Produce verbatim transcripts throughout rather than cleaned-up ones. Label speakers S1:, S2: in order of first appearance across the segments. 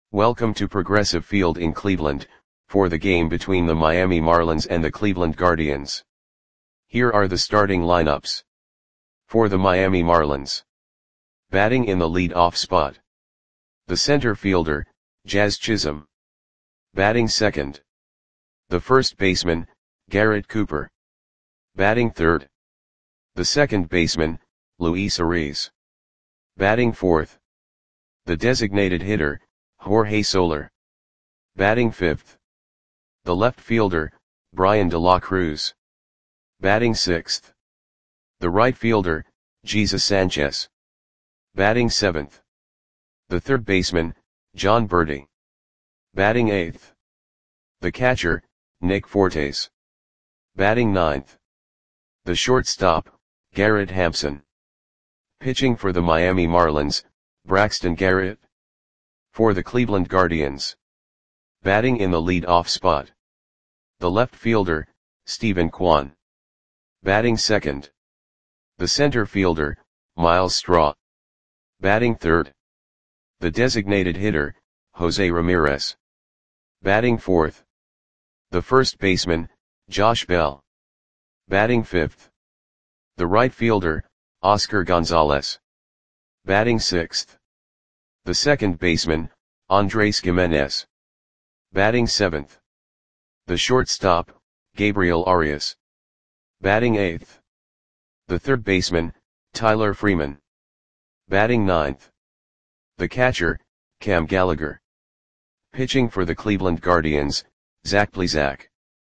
S1: Welcome to Progressive Field in Cleveland, for the game between the Miami Marlins and the Cleveland Guardians. Here are the starting lineups. For the Miami Marlins. Batting in the lead-off spot. The center fielder, Jazz Chisholm. Batting second. The first baseman, Garrett Cooper. Batting third. The second baseman, Luis Arraez. Batting fourth. The designated hitter, Jorge Soler. Batting fifth. The left fielder, Bryan De La Cruz. Batting sixth. The right fielder, Jesus Sanchez. Batting seventh. The third baseman, Jon Berti. Batting eighth. The catcher, Nick Fortes. Batting ninth. The shortstop, Garrett Hampson. Pitching for the Miami Marlins, Braxton Garrett. For the Cleveland Guardians. Batting in the lead-off spot. The left fielder, Steven Kwan. Batting second. The center fielder, Myles Straw. Batting third. The designated hitter, Jose Ramirez. Batting fourth. The first baseman, Josh Bell. Batting fifth. The right fielder, Oscar Gonzalez. Batting sixth. The second baseman, Andres Gimenez. Batting seventh. The shortstop, Gabriel Arias. Batting eighth. The third baseman, Tyler Freeman. Batting ninth. The catcher, Cam Gallagher. Pitching for the Cleveland Guardians, Zach Plesac.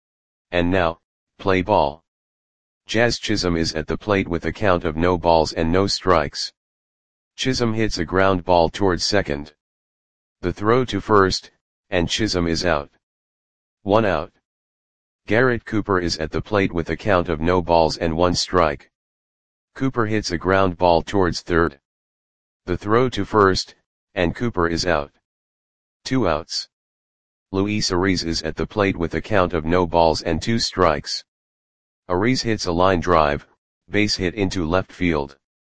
S1: And now, play ball. Jazz Chisholm is at the plate with a count of no balls and no strikes. Chisholm hits a ground ball towards second. The throw to first, and Chisholm is out. One out. Garrett Cooper is at the plate with a count of no balls and one strike. Cooper hits a ground ball towards third. The throw to first, and Cooper is out. Two outs. Luis Arraez is at the plate with a count of no balls and two strikes. Arraez hits a line drive, base hit into left field.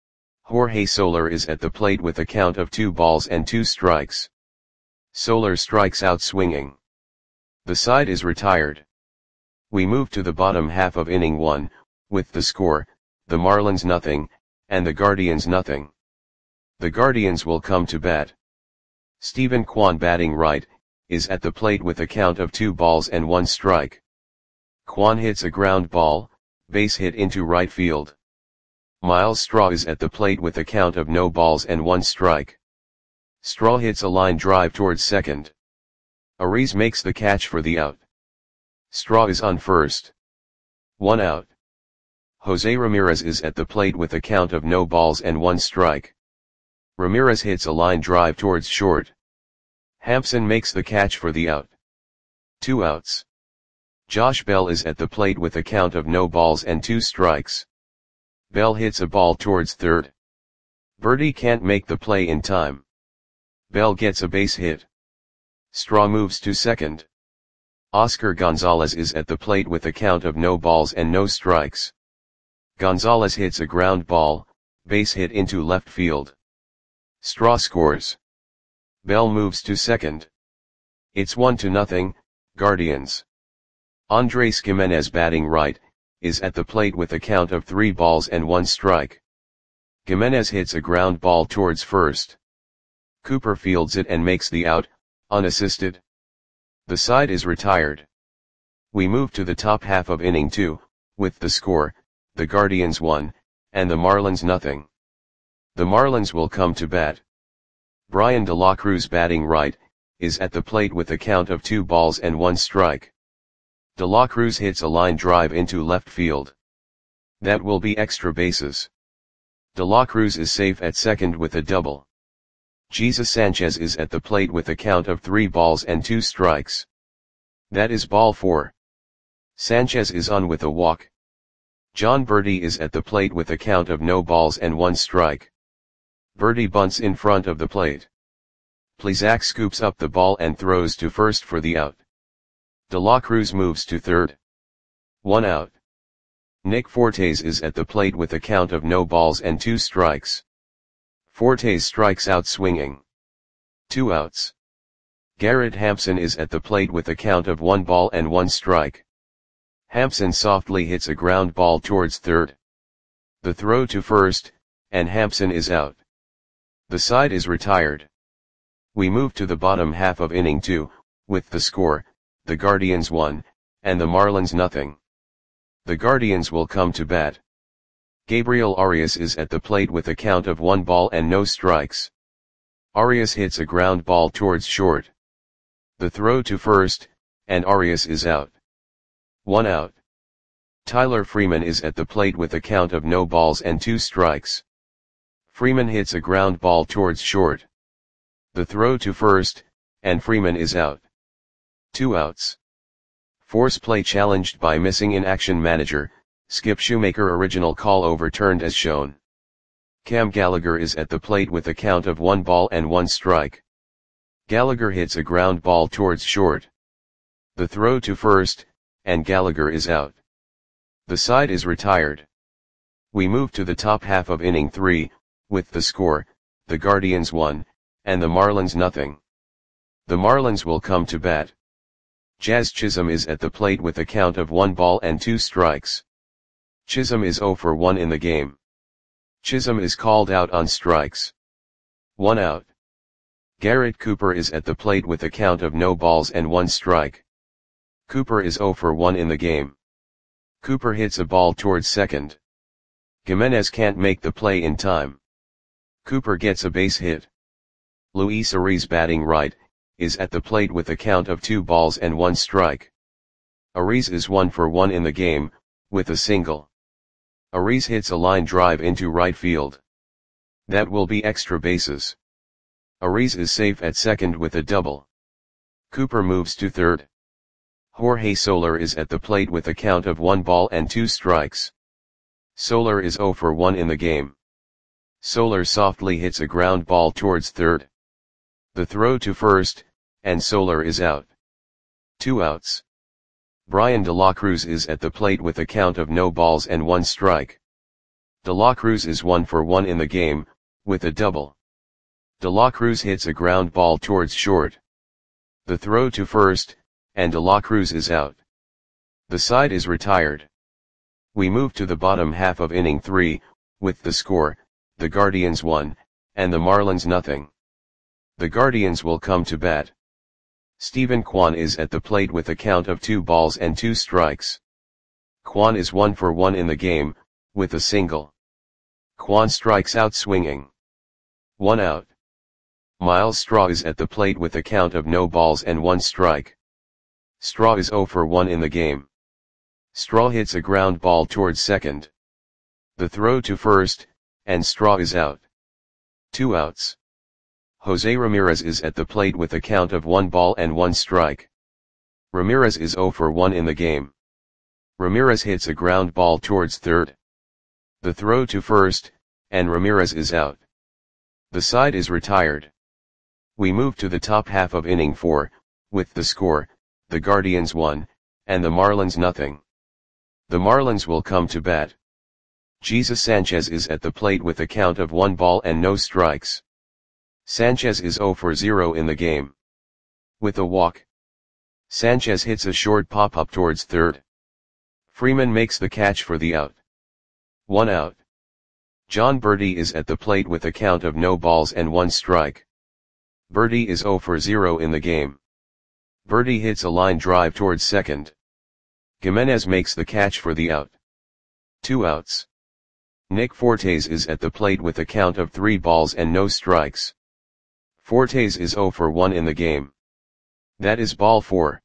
S1: Jorge Soler is at the plate with a count of two balls and two strikes. Soler strikes out swinging. The side is retired. We move to the bottom half of inning one, with the score, the Marlins nothing, and the Guardians nothing. The Guardians will come to bat. Steven Kwan batting right, is at the plate with a count of two balls and one strike. Kwan hits a ground ball, base hit into right field. Myles Straw is at the plate with a count of no balls and one strike. Straw hits a line drive towards second. Arraez makes the catch for the out. Straw is on first. One out. Jose Ramirez is at the plate with a count of no balls and one strike. Ramirez hits a line drive towards short. Hampson makes the catch for the out. Two outs. Josh Bell is at the plate with a count of no balls and two strikes. Bell hits a ball towards third. Berti can't make the play in time. Bell gets a base hit. Straw moves to second. Oscar Gonzalez is at the plate with a count of no balls and no strikes. Gonzalez hits a ground ball, base hit into left field. Straw scores. Bell moves to second. It's one to nothing, Guardians. Andres Gimenez batting right, is at the plate with a count of three balls and one strike. Gimenez hits a ground ball towards first. Cooper fields it and makes the out, unassisted. The side is retired. We move to the top half of inning two, with the score, the Guardians one, and the Marlins nothing. The Marlins will come to bat. Bryan De La Cruz batting right, is at the plate with a count of two balls and one strike. De La Cruz hits a line drive into left field. That will be extra bases. De La Cruz is safe at second with a double. Jesus Sanchez is at the plate with a count of three balls and two strikes. That is ball four. Sanchez is on with a walk. Jon Berti is at the plate with a count of no balls and one strike. Berti bunts in front of the plate. Plesac scoops up the ball and throws to first for the out. De La Cruz moves to third. One out. Nick Fortes is at the plate with a count of no balls and two strikes. Fortes strikes out swinging. Two outs. Garrett Hampson is at the plate with a count of one ball and one strike. Hampson softly hits a ground ball towards third. The throw to first, and Hampson is out. The side is retired. We move to the bottom half of inning two, with the score, the Guardians one, and the Marlins nothing. The Guardians will come to bat. Gabriel Arias is at the plate with a count of one ball and no strikes. Arias hits a ground ball towards short. The throw to first, and Arias is out. One out. Tyler Freeman is at the plate with a count of no balls and two strikes. Freeman hits a ground ball towards short. The throw to first, and Freeman is out. Two outs. Force play challenged by missing in action manager, Skip Shoemaker original call overturned as shown. Cam Gallagher is at the plate with a count of one ball and one strike. Gallagher hits a ground ball towards short. The throw to first, and Gallagher is out. The side is retired. We move to the top half of inning three, with the score, the Guardians one, and the Marlins nothing. The Marlins will come to bat. Jazz Chisholm is at the plate with a count of one ball and two strikes. Chisholm is zero for one in the game. Chisholm is called out on strikes. One out. Garrett Cooper is at the plate with a count of no balls and one strike. Cooper is zero for one in the game. Cooper hits a ball towards second. Gimenez can't make the play in time. Cooper gets a base hit. Luis Ariz, batting right, is at the plate with a count of two balls and one strike. Ariz is one for one in the game, with a single. Ariz hits a line drive into right field. That will be extra bases. Ariz is safe at second with a double. Cooper moves to third. Jorge Soler is at the plate with a count of one ball and two strikes. Soler is zero for one in the game. Soler softly hits a ground ball towards third. The throw to first, and Soler is out. Two outs. Brian De La Cruz is at the plate with a count of no balls and one strike. De La Cruz is one for one in the game, with a double. De La Cruz hits a ground ball towards short. The throw to first, and De La Cruz is out. The side is retired. We move to the bottom half of inning three, with the score, the Guardians one, and the Marlins nothing. The Guardians will come to bat. Steven Kwan is at the plate with a count of two balls and two strikes. Kwan is one for one in the game, with a single. Kwan strikes out swinging. One out. Miles Straw is at the plate with a count of no balls and one strike. Straw is zero for one in the game. Straw hits a ground ball towards second. The throw to first, and Straw is out. Two outs. Jose Ramirez is at the plate with a count of one ball and one strike. Ramirez is zero for one in the game. Ramirez hits a ground ball towards third. The throw to first, and Ramirez is out. The side is retired. We move to the top half of inning four, with the score, the Guardians one, and the Marlins nothing. The Marlins will come to bat. Jesus Sanchez is at the plate with a count of one ball and no strikes. Sanchez is zero for zero in the game. With a walk. Sanchez hits a short pop-up towards third. Freeman makes the catch for the out. One out. John Birdie is at the plate with a count of no balls and one strike. Birdie is zero for zero in the game. Birdie hits a line drive towards second. Gimenez makes the catch for the out. Two outs. Nick Fortes is at the plate with a count of three balls and no strikes. Fortes is zero for one in the game. That is ball four.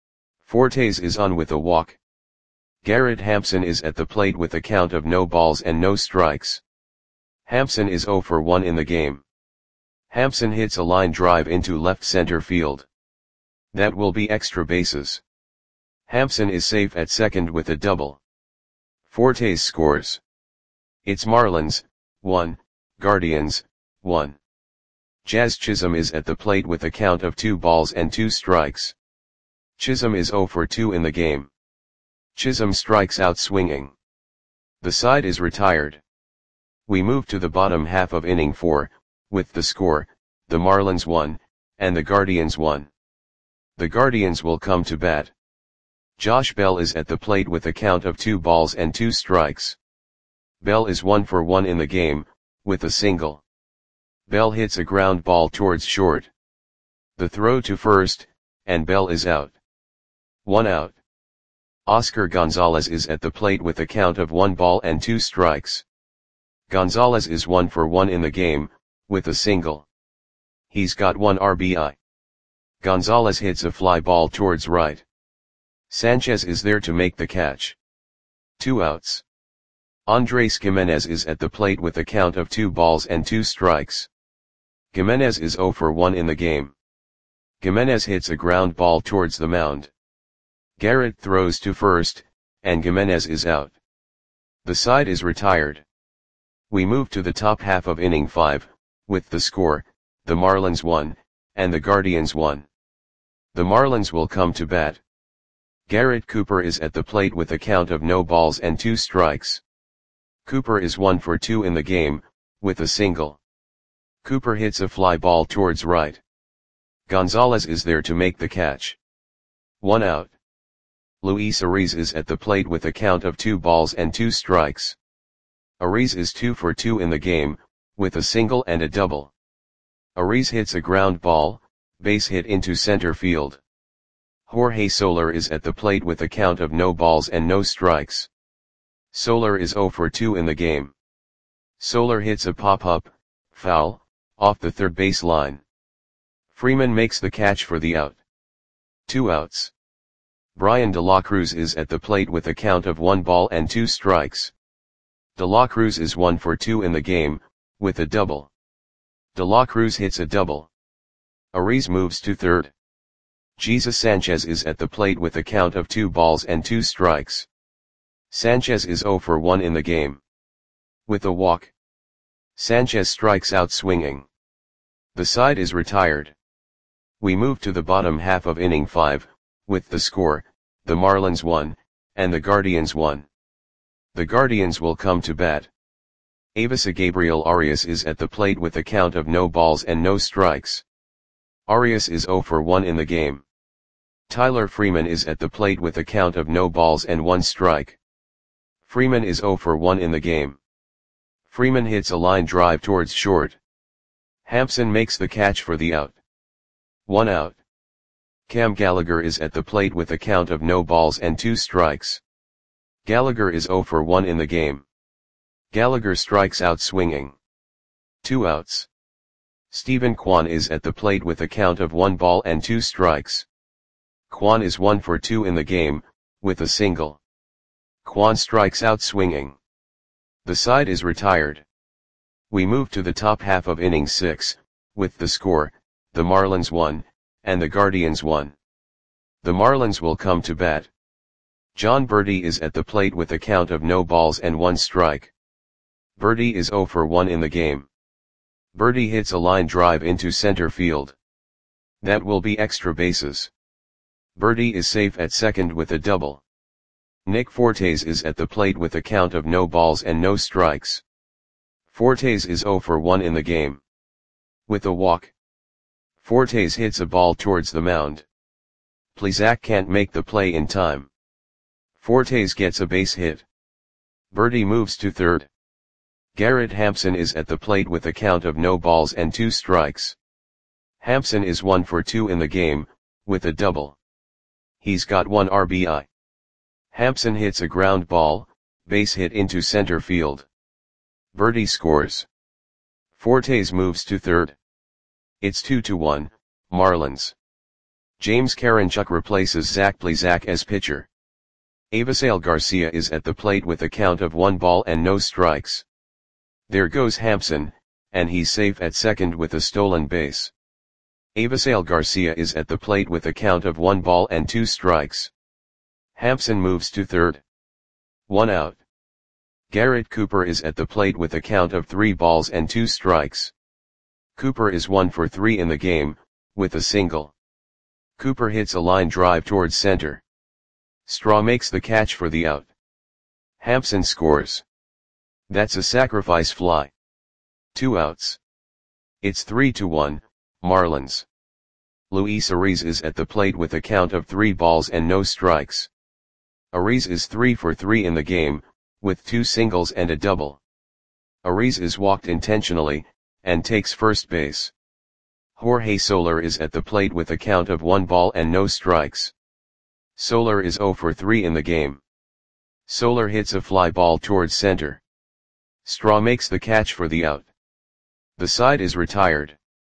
S1: Fortes is on with a walk. Garrett Hampson is at the plate with a count of no balls and no strikes. Hampson is zero for one in the game. Hampson hits a line drive into left center field. That will be extra bases. Hampson is safe at second with a double. Fortes scores. It's Marlins, one, Guardians, one. Jazz Chisholm is at the plate with a count of two balls and two strikes. Chisholm is zero for two in the game. Chisholm strikes out swinging. The side is retired. We move to the bottom half of inning four, with the score, the Marlins one, and the Guardians one. The Guardians will come to bat. Josh Bell is at the plate with a count of two balls and two strikes. Bell is one for one in the game, with a single. Bell hits a ground ball towards short. The throw to first, and Bell is out. One out. Oscar Gonzalez is at the plate with a count of one ball and two strikes. Gonzalez is one for one in the game, with a single. He's got one R B I. Gonzalez hits a fly ball towards right. Sanchez is there to make the catch. Two outs. Andres Gimenez is at the plate with a count of two balls and two strikes. Gimenez is zero for one in the game. Gimenez hits a ground ball towards the mound. Garrett throws to first, and Gimenez is out. The side is retired. We move to the top half of inning five, with the score, the Marlins won, and the Guardians won. The Marlins will come to bat. Garrett Cooper is at the plate with a count of no balls and two strikes. Cooper is one for two in the game, with a single. Cooper hits a fly ball towards right. Gonzalez is there to make the catch. One out. Luis Ariz is at the plate with a count of two balls and two strikes. Ariz is two for two in the game, with a single and a double. Ariz hits a ground ball, base hit into center field. Jorge Soler is at the plate with a count of no balls and no strikes. Soler is zero for two in the game. Soler hits a pop-up, foul, off the third base line. Freeman makes the catch for the out. Two outs. Brian De La Cruz is at the plate with a count of one ball and two strikes. De La Cruz is one for two in the game, with a double. De La Cruz hits a double. Ariz moves to third. Jesus Sanchez is at the plate with a count of two balls and two strikes. Sanchez is zero for one in the game. With a walk. Sanchez strikes out swinging. The side is retired. We move to the bottom half of inning five, with the score, the Marlins won, and the Guardians won. The Guardians will come to bat. Avisa Gabriel Arias is at the plate with a count of no balls and no strikes. Arias is zero for one in the game. Tyler Freeman is at the plate with a count of no balls and one strike. Freeman is zero for one in the game. Freeman hits a line drive towards short. Hampson makes the catch for the out. One out. Cam Gallagher is at the plate with a count of no balls and two strikes. Gallagher is zero for one in the game. Gallagher strikes out swinging. Two outs. Stephen Kwan is at the plate with a count of one ball and two strikes. Kwan is one for two in the game, with a single. Kwan strikes out swinging. The side is retired. We move to the top half of inning six, with the score, the Marlins won, and the Guardians won. The Marlins will come to bat. John Birdie is at the plate with a count of no balls and one strike. Birdie is zero for one in the game. Birdie hits a line drive into center field. That will be extra bases. Birdie is safe at second with a double. Nick Fortes is at the plate with a count of no balls and no strikes. Fortes is zero for one in the game. With a walk. Fortes hits a ball towards the mound. Plesac can't make the play in time. Fortes gets a base hit. Birdie moves to third. Garrett Hampson is at the plate with a count of no balls and two strikes. Hampson is one for two in the game, with a double. He's got one R B I. Hampson hits a ground ball, base hit into center field. Birdie scores. Fortes moves to third. It's two to one, Marlins. James Karinchuk replaces Zach Plesac as pitcher. Avisail Garcia is at the plate with a count of one ball and no strikes. There goes Hampson, and he's safe at second with a stolen base. Avisail Garcia is at the plate with a count of one ball and two strikes. Hampson moves to third. One out. Garrett Cooper is at the plate with a count of three balls and two strikes. Cooper is one for three in the game, with a single. Cooper hits a line drive towards center. Straw makes the catch for the out. Hampson scores. That's a sacrifice fly. Two outs. It's three to one, Marlins. Luis Ariz is at the plate with a count of three balls and no strikes. Ariz is three for three in the game, with two singles and a double. Ariz is walked intentionally, and takes first base. Jorge Soler is at the plate with a count of one ball and no strikes. Soler is zero for three in the game. Soler hits a fly ball towards center. Straw makes the catch for the out. The side is retired.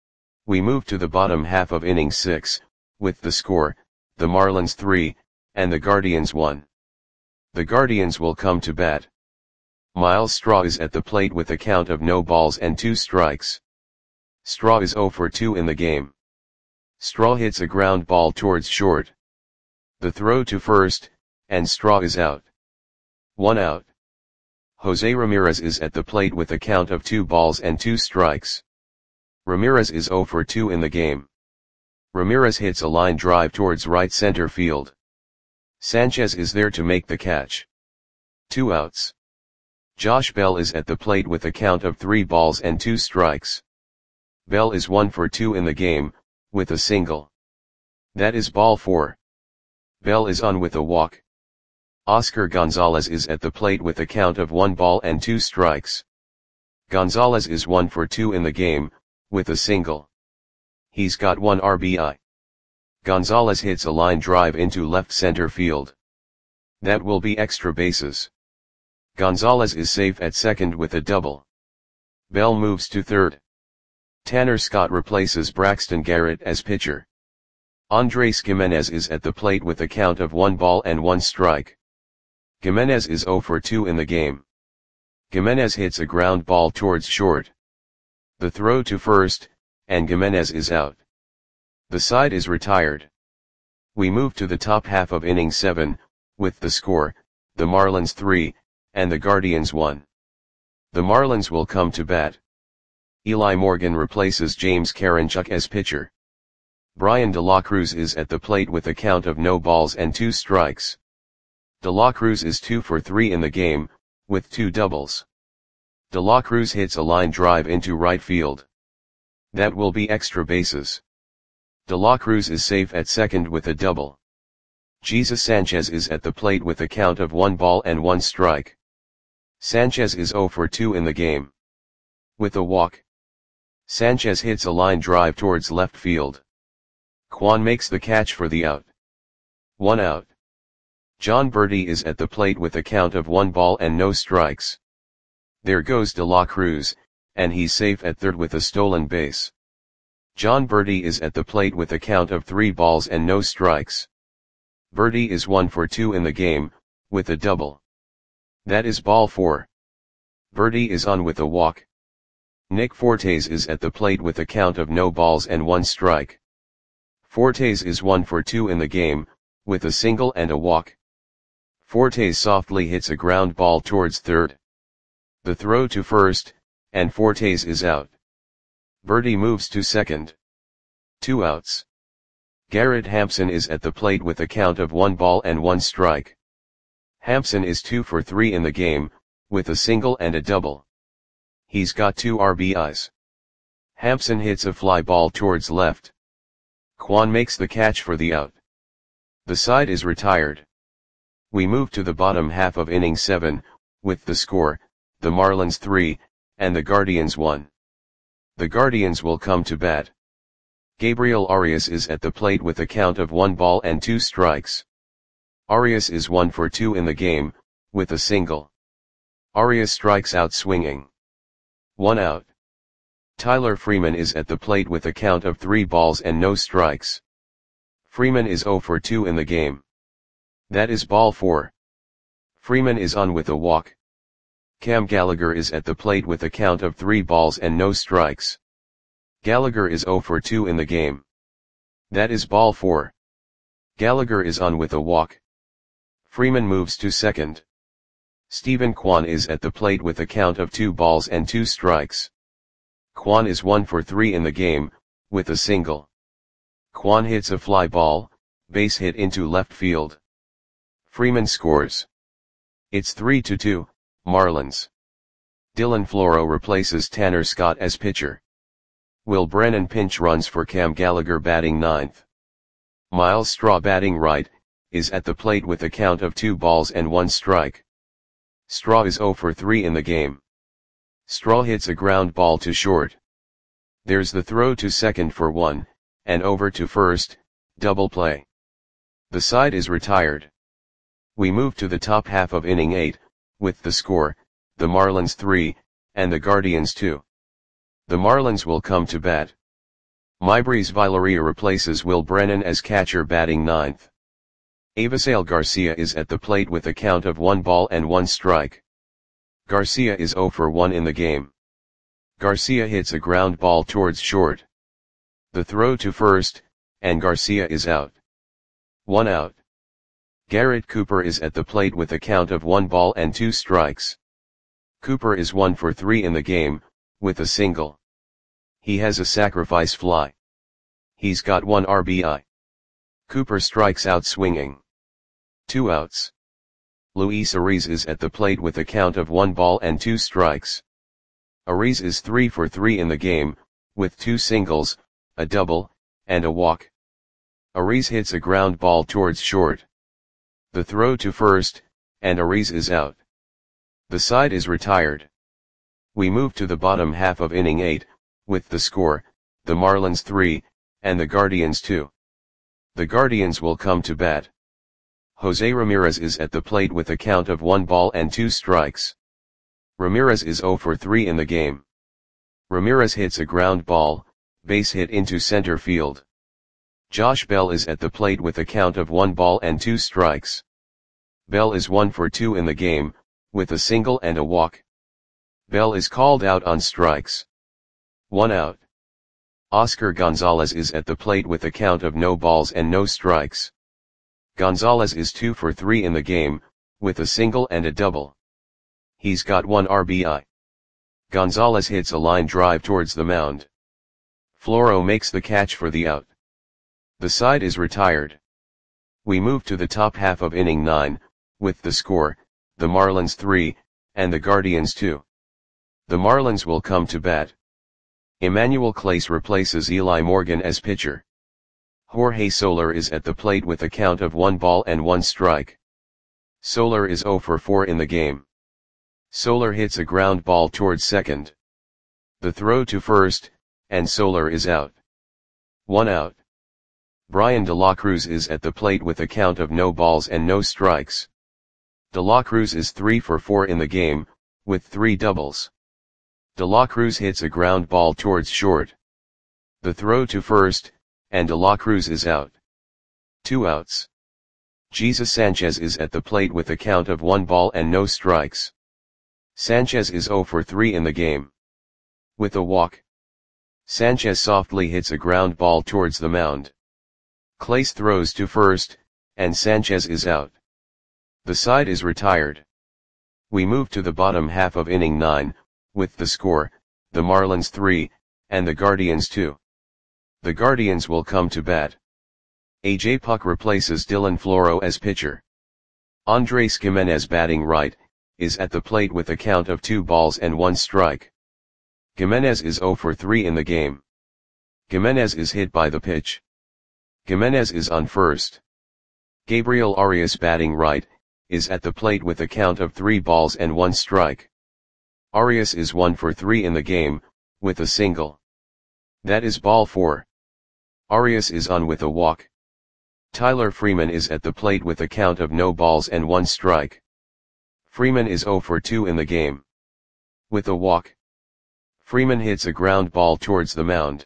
S1: We move to the bottom half of inning six, with the score, the Marlins three, and the Guardians one. The Guardians will come to bat. Miles Straw is at the plate with a count of no balls and two strikes. Straw is zero for two in the game. Straw hits a ground ball towards short. The throw to first, and Straw is out. One out. Jose Ramirez is at the plate with a count of two balls and two strikes. Ramirez is zero for two in the game. Ramirez hits a line drive towards right center field. Sanchez is there to make the catch. Two outs. Josh Bell is at the plate with a count of three balls and two strikes. Bell is one for two in the game, with a single. That is ball four. Bell is on with a walk. Oscar Gonzalez is at the plate with a count of one ball and two strikes. Gonzalez is one for two in the game, with a single. He's got one R B I. Gonzalez hits a line drive into left center field. That will be extra bases. Gonzalez is safe at second with a double. Bell moves to third. Tanner Scott replaces Braxton Garrett as pitcher. Andres Gimenez is at the plate with a count of one ball and one strike. Gimenez is zero for two in the game. Gimenez hits a ground ball towards short. The throw to first, and Gimenez is out. The side is retired. We move to the top half of inning seven, with the score, the Marlins three, and the Guardians one. The Marlins will come to bat. Eli Morgan replaces James Karinchuk as pitcher. Brian De La Cruz is at the plate with a count of no balls and two strikes. De La Cruz is two for three in the game, with two doubles. De La Cruz hits a line drive into right field. That will be extra bases. De La Cruz is safe at second with a double. Jesus Sanchez is at the plate with a count of one ball and one strike. Sanchez is zero for two in the game. With a walk. Sanchez hits a line drive towards left field. Kwan makes the catch for the out. One out. John Berti is at the plate with a count of one ball and no strikes. There goes De La Cruz, and he's safe at third with a stolen base. John Berti is at the plate with a count of three balls and no strikes. Berti is one for two in the game, with a double. That is ball four. Berti is on with a walk. Nick Fortes is at the plate with a count of no balls and one strike. Fortes is one for two in the game, with a single and a walk. Fortes softly hits a ground ball towards third. The throw to first, and Fortes is out. Berti moves to second. Two outs. Garrett Hampson is at the plate with a count of one ball and one strike. Hampson is two for three in the game, with a single and a double. He's got two R B Is. Hampson hits a fly ball towards left. Kwan makes the catch for the out. The side is retired. We move to the bottom half of inning seven, with the score, the Marlins three, and the Guardians one. The Guardians will come to bat. Gabriel Arias is at the plate with a count of one ball and two strikes. Arias is one for two in the game, with a single. Arias strikes out swinging. One out. Tyler Freeman is at the plate with a count of three balls and no strikes. Freeman is zero for two in the game. That is ball four. Freeman is on with a walk. Cam Gallagher is at the plate with a count of three balls and no strikes. Gallagher is zero for two in the game. That is ball four. Gallagher is on with a walk. Freeman moves to second. Stephen Kwan is at the plate with a count of two balls and two strikes. Kwan is one for three in the game, with a single. Kwan hits a fly ball, base hit into left field. Freeman scores. It's three to two, Marlins. Dylan Floro replaces Tanner Scott as pitcher. Will Brennan pinch runs for Cam Gallagher batting ninth. Miles Straw batting right, is at the plate with a count of two balls and one strike. Straw is oh for three in the game. Straw hits a ground ball to short. There's the throw to second for one, and over to first, double play. The side is retired. We move to the top half of inning eight, with the score, the Marlins three, and the Guardians two. The Marlins will come to bat. Maybreeze Viloria replaces Will Brennan as catcher batting ninth. Avisail Garcia is at the plate with a count of one ball and one strike. Garcia is oh for one in the game. Garcia hits a ground ball towards short. The throw to first, and Garcia is out. One out. Garrett Cooper is at the plate with a count of one ball and two strikes. Cooper is one for three in the game, with a single. He has a sacrifice fly. He's got one R B I. Cooper strikes out swinging. Two outs. Luis Ariz is at the plate with a count of one ball and two strikes. Ariz is three for three in the game, with two singles, a double, and a walk. Ariz hits a ground ball towards short. The throw to first, and Ariz is out. The side is retired. We move to the bottom half of inning eight, with the score, the Marlins three, and the Guardians two. The Guardians will come to bat. Jose Ramirez is at the plate with a count of one ball and two strikes. Ramirez is oh for three in the game. Ramirez hits a ground ball, base hit into center field. Josh Bell is at the plate with a count of one ball and two strikes. Bell is one for two in the game, with a single and a walk. Bell is called out on strikes. One out. Oscar Gonzalez is at the plate with a count of no balls and no strikes. Gonzalez is two for three in the game, with a single and a double. He's got one R B I. Gonzalez hits a line drive towards the mound. Floro makes the catch for the out. The side is retired. We move to the top half of inning nine, with the score, the Marlins three, and the Guardians two. The Marlins will come to bat. Emmanuel Clase replaces Eli Morgan as pitcher. Jorge Soler is at the plate with a count of one ball and one strike. Soler is oh for four in the game. Soler hits a ground ball towards second. The throw to first, and Soler is out. One out. Brian De La Cruz is at the plate with a count of no balls and no strikes. De La Cruz is three for four in the game, with three doubles. De La Cruz hits a ground ball towards short. The throw to first, and De La Cruz is out. Two outs. Jesus Sanchez is at the plate with a count of one ball and no strikes. Sanchez is oh for three in the game. With a walk. Sanchez softly hits a ground ball towards the mound. Clase throws to first, and Sanchez is out. The side is retired. We move to the bottom half of inning nine, with the score, the Marlins three, and the Guardians two. The Guardians will come to bat. A J Puck replaces Dylan Floro as pitcher. Andres Gimenez batting right, is at the plate with a count of two balls and one strike. Gimenez is oh for three in the game. Gimenez is hit by the pitch. Gimenez is on first. Gabriel Arias batting right, is at the plate with a count of three balls and one strike. Arias is one for three in the game, with a single. That is ball four. Arias is on with a walk. Tyler Freeman is at the plate with a count of no balls and one strike. Freeman is oh for two in the game. With a walk. Freeman hits a ground ball towards the mound.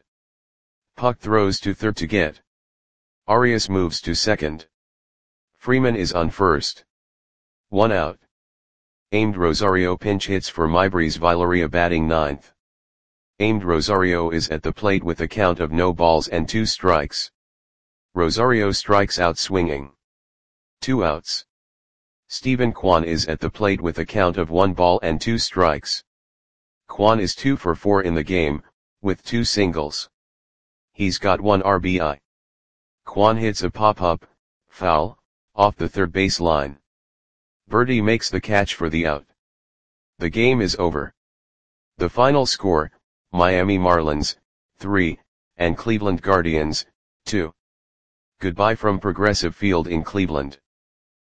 S1: Puck throws to third to get. Arias moves to second. Freeman is on first. One out. Aimed Rosario pinch hits for Maybreeze Viloria batting ninth. Aimed Rosario is at the plate with a count of no balls and two strikes. Rosario strikes out swinging. Two outs. Stephen Kwan is at the plate with a count of one ball and two strikes. Kwan is two for four in the game, with two singles. He's got one R B I. Kwan hits a pop-up, foul, off the third base line. Birdie makes the catch for the out. The game is over. The final score, Miami Marlins, three, and Cleveland Guardians, two. Goodbye from Progressive Field in Cleveland.